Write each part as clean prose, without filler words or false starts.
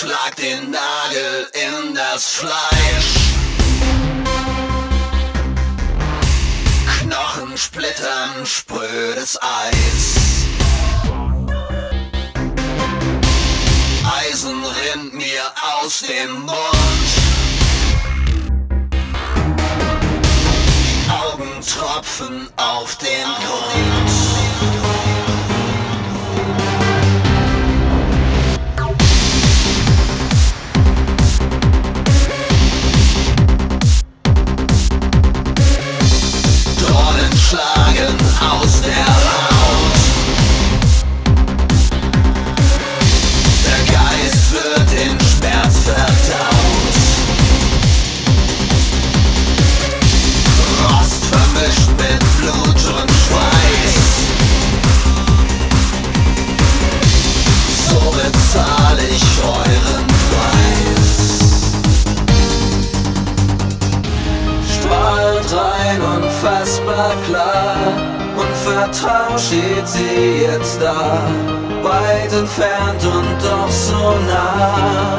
schlag den Nagel in das Fleisch. Knochen splittern, sprödes Eis. Eisen rinnt mir aus dem Mund. Die Augen tropfen auf den Grund. Schlagen aus der Haut. Der Geist wird in Schmerz verdaut. Rost vermischt mit Blut und Schweiß. So bezahle ich euren Preis. Strahlt rein, unfassbar klar. Unvertraut steht sie jetzt da, weit entfernt und doch so nah.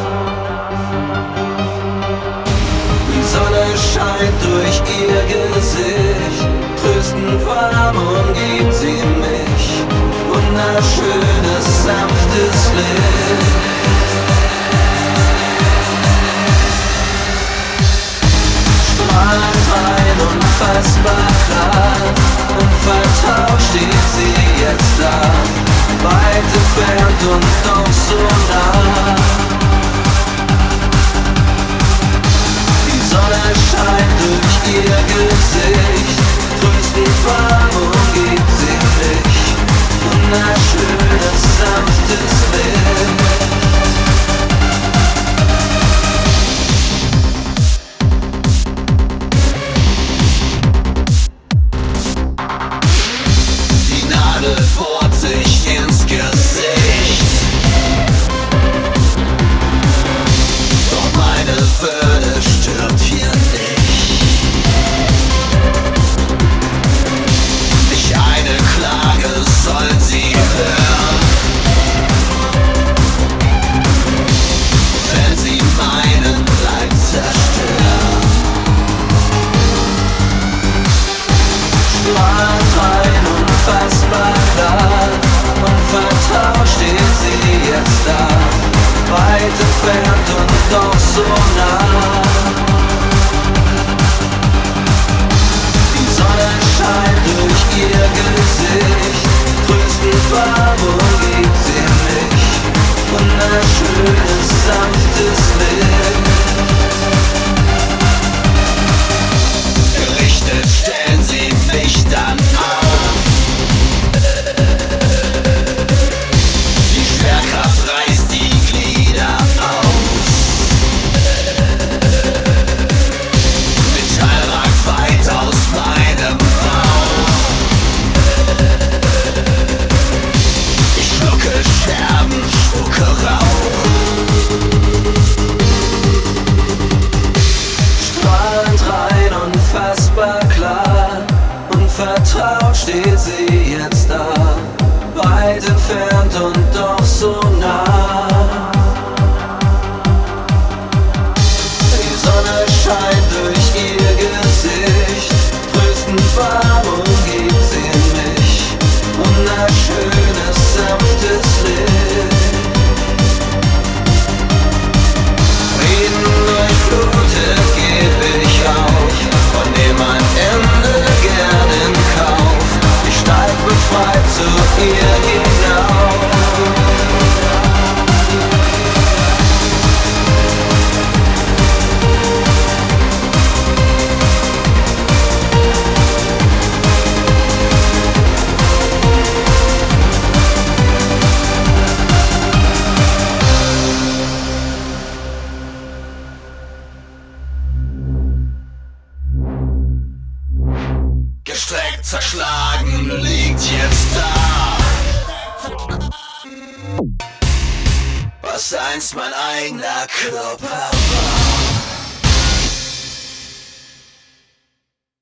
Die Sonne scheint durch ihr Gesicht, tröstend warm umgibt sie mich. Wunderschönes, sanftes Licht. Strahlt rein, unfassbar klar. Unvertraut steht sie jetzt da, weit entfernt und doch so nah. Die Sonne scheint durch ihr Gesicht, tröstend warm umgibt sie mich. Wunderschönes, sanftes Licht. Bohrt sich ins Gesicht. Doch meine Würde stirbt hier nicht. Nicht eine Klage soll sie hören, wenn sie meinen Leib zerstören. Strahlt rein, unfassbar klar. Unvertraut steht sie jetzt da, weit entfernt und doch so nah. Die Sonne scheint durch ihr Gesicht, tröstend warm umgibt sie mich. Wunderschönes, sanftes Licht. Gerichtet stellen sie mich dann auf. Die Schwerkraft reißt die Glieder aus. Metall ragt weit aus meinem Bauch. Ich schlucke Scherben, spucke Rauch. Strahlend rein, unfassbar klar. Unvertraut steht sie jetzt da, weit entfernt und doch so nah. Die Sonne scheint durch ihr Gesicht, tröstend warm umgibt sie mich. Wunderschönes, sanftes Licht. Frieden durchflutet geb ich auf und nehm ein Ende gern in Kauf. Ich steig befreit zu ihr hinauf. Gestreckt, zerschlagen, liegt jetzt da, was einst mein eigener Körper war.